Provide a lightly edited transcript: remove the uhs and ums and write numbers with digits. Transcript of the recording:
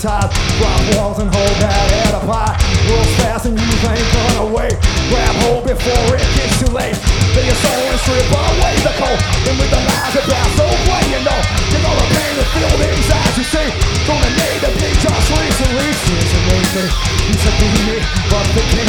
hypnotized. Drop walls and hold that head up high. Rules fast and you ain't gonna wait. Grab hold before it gets too late. Then your soul and strip away the cold. And with the lies that pass away, you know you're gonna pain and feel the inside you see. Gonna need to be just recently. You said be me, but the king